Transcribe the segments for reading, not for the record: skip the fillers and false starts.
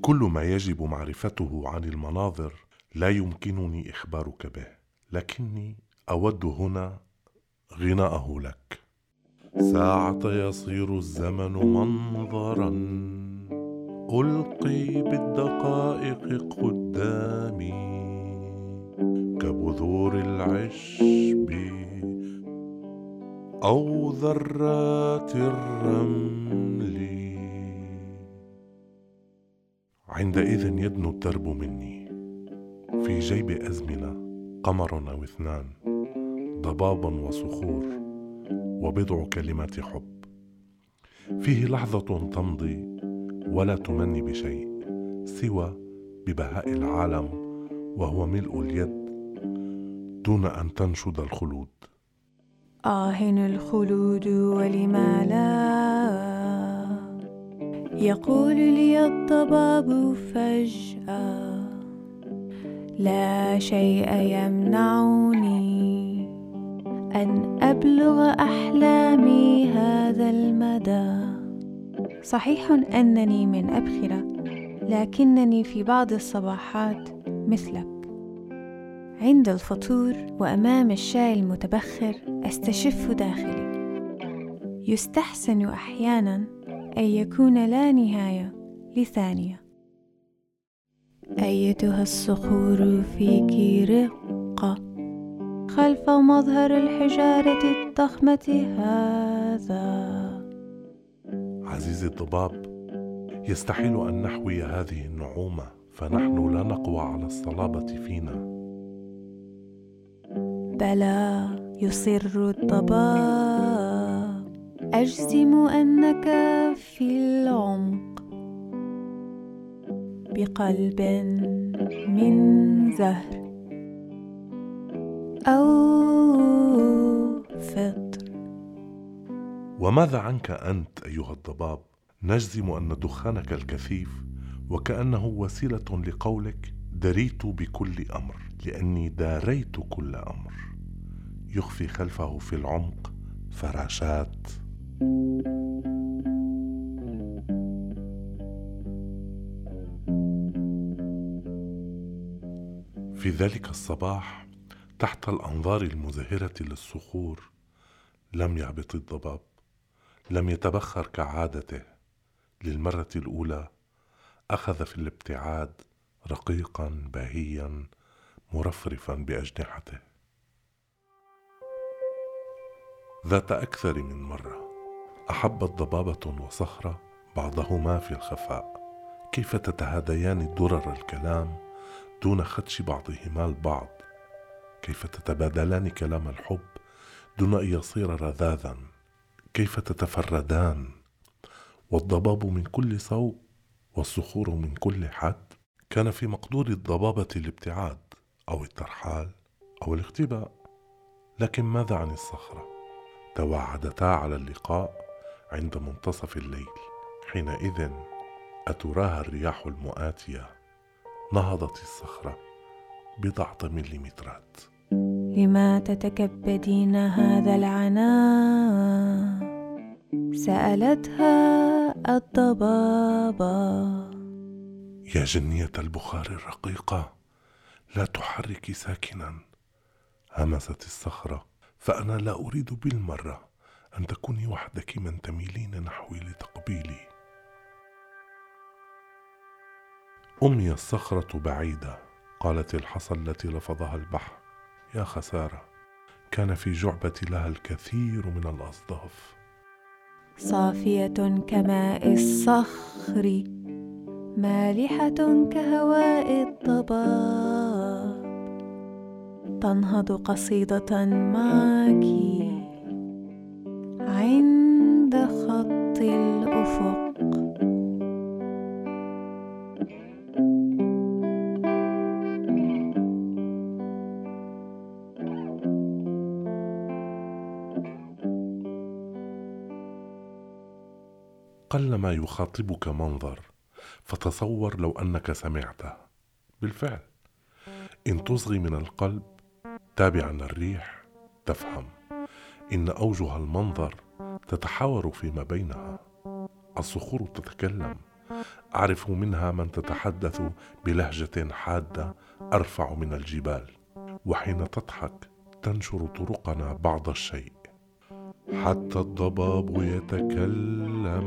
كل ما يجب معرفته عن المناظر لا يمكنني إخبارك به، لكني أود هنا غناءه لك. ساعة يصير الزمن منظرا ألقي بالدقائق قدامي كبذور العشب أو ذرات الرمل. عندئذ يدنو الدرب مني، في جيب أزمنة قمر أو اثنان، ضباب وصخور وبضع كلمات حب. فيه لحظة تمضي ولا تمني بشيء سوى ببهاء العالم، وهو ملء اليد دون أن تنشد الخلود. الخلود ولما لا، يقول لي الضباب فجأة، لا شيء يمنعني أن أبلغ أحلامي هذا المدى. صحيح أنني من أبخرة، لكنني في بعض الصباحات مثلك، عند الفطور وأمام الشاي المتبخر أستشف داخلي. يستحسن أحيانا أن يكون لا نهاية لثانية. أيتها الصخور فيك رقة خلف مظهر الحجارة الضخمة هذا. عزيزي الضباب، يستحيل أن نحوي هذه النعومة، فنحن لا نقوى على الصلابة فينا. بلى، يصر الضباب، أجزم أنك في العمق بقلب من زهر أو فطر. وماذا عنك أنت أيها الضباب؟ نجزم أن دخانك الكثيف وكأنه وسيلة لقولك دريت بكل أمر، لأني داريت كل أمر، يخفي خلفه في العمق فراشات. في ذلك الصباح تحت الأنظار المزهرة للصخور لم يهبط الضباب، لم يتبخر كعادته. للمرة الأولى أخذ في الابتعاد رقيقا باهيا مرفرفا بأجنحته. ذات أكثر من مرة أحبت ضبابة وصخرة بعضهما في الخفاء. كيف تتهاديان درر الكلام دون خدش بعضهما البعض، كيف تتبادلان كلام الحب دون أن يصير رذاذا، كيف تتفردان، والضباب من كل صوب والصخور من كل حد. كان في مقدور الضبابة الابتعاد أو الترحال أو الاختباء، لكن ماذا عن الصخرة؟ توعدتا على اللقاء عند منتصف الليل. حينئذ أتراها الرياح المؤاتية نهضت الصخرة بضعة مليمترات. لما تتكبدين هذا العناء؟ سألتها الضبابة. يا جنية البخار الرقيقة، لا تحركي ساكنا، همست الصخرة، فأنا لا أريد بالمرة أن تكوني وحدك من تميلين نحوي لتقبيلي. أمي الصخرة بعيدة، قالت الحصى التي لفظها البحر. يا خسارة، كان في جعبتي لها الكثير من الأصداف. صافية كماء الصخر، مالحة كهواء الضباب، تنهض قصيدة معك عند خط الأفق. قلما يخاطبك منظر فتصور لو أنك سمعته. بالفعل إن تصغي من القلب تابعا الريح تفهم إن أوجه المنظر تتحاور فيما بينها. الصخور تتكلم، أعرف منها من تتحدث بلهجة حادة أرفع من الجبال، وحين تضحك تنشر طرقنا بعض الشيء. حتى الضباب يتكلم،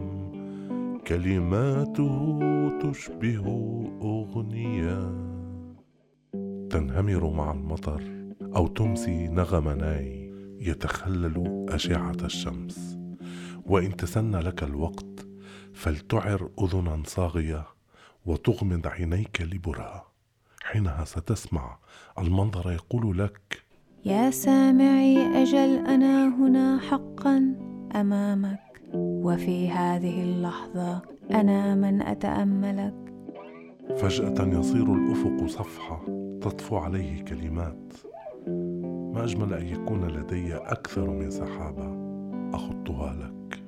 كلماته تشبه أغنية، تنهمر مع المطر أو تمسي نغم ناي يتخلل أشعة الشمس. وإن تسنى لك الوقت فلتعر أذنا صاغية وتغمض عينيك لبرهة، حينها ستسمع المنظر يقول لك: يا سامعي، أجل أنا هنا حقا أمامك، وفي هذه اللحظة أنا من أتأملك. فجأة يصير الأفق صفحة تطفو عليه كلمات. ما أجمل أن يكون لدي أكثر من سحابة أخطها لك.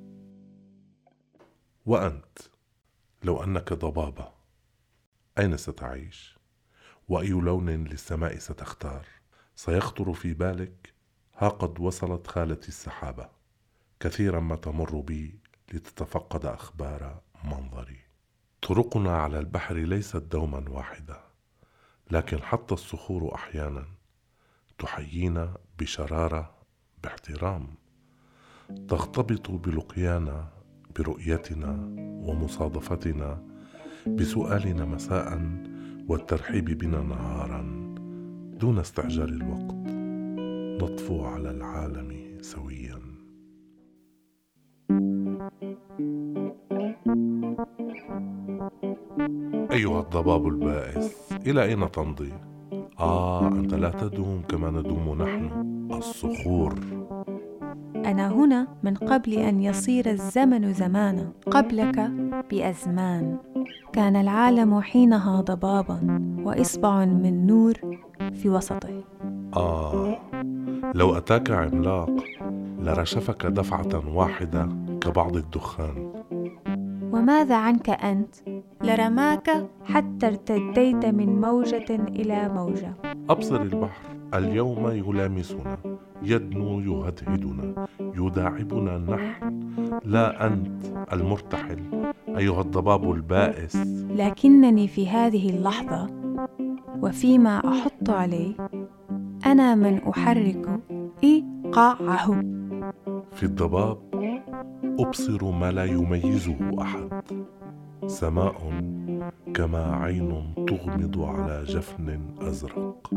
وأنت لو أنك ضبابة، أين ستعيش؟ وأي لون للسماء ستختار؟ سيخطر في بالك: ها قد وصلت خالتي السحابة، كثيرا ما تمر بي لتتفقد أخبار منظري. طرقنا على البحر ليست دوما واحدة، لكن حتى الصخور أحيانا تحيينا بشرارة، باحترام، تغتبط بلقيانا، برؤيتنا ومصادفتنا، بسؤالنا مساء والترحيب بنا نهارا، دون استعجال الوقت نطفو على العالم سويا. أيها الضباب البائس، إلى أين تمضي؟ أنت لا تدوم كما ندوم نحن الصخور. أنا هنا من قبل أن يصير الزمن زمانا، قبلك بأزمان. كان العالم حينها ضبابا وإصبع من نور في وسطه. لو أتاك عملاق لرشفك دفعة واحدة كبعض الدخان. وماذا عنك أنت؟ لرماك حتى ارتديت من موجة إلى موجة. أبصر البحر اليوم يلامسنا، يدنو يهدهدنا، يداعبنا نحن، لا أنت المرتحل أيها الضباب البائس. لكنني في هذه اللحظة وفيما أحط عليه أنا من أحرك إيقاعه. في الضباب أبصر ما لا يميزه أحد، سماء كما عين تغمض على جفن أزرق.